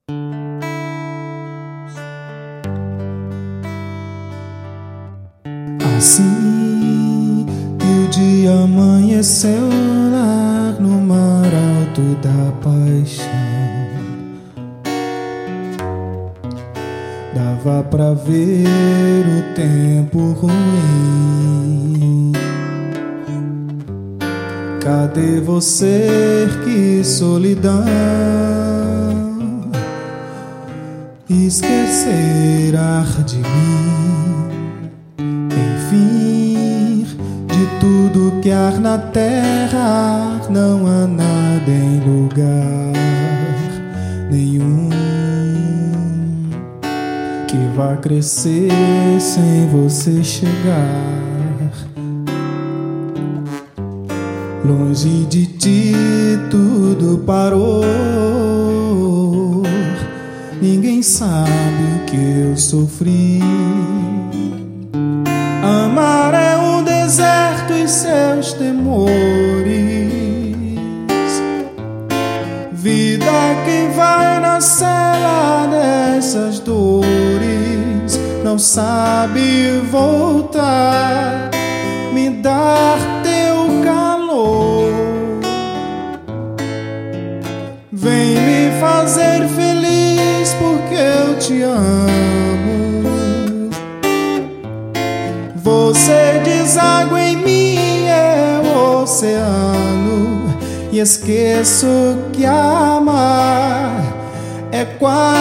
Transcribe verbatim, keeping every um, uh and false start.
Assim que o dia amanheceu lá no mar alto da paixão, dava pra ver o tempo ruim. Cadê você, que solidão? Esquecerá de mim. Enfim, de tudo que há na terra, não há nada em lugar nenhum que vá crescer sem você chegar. Longe de ti tudo parou. Ninguém sabe o que eu sofri. Amar é um deserto e seus temores. Vida que vai na cela dessas dores, não sabe voltar, me dar teu calor. Vem me fazer feliz porque eu te amo. Você deságua em mim, eu oceano, e esqueço que amar é quase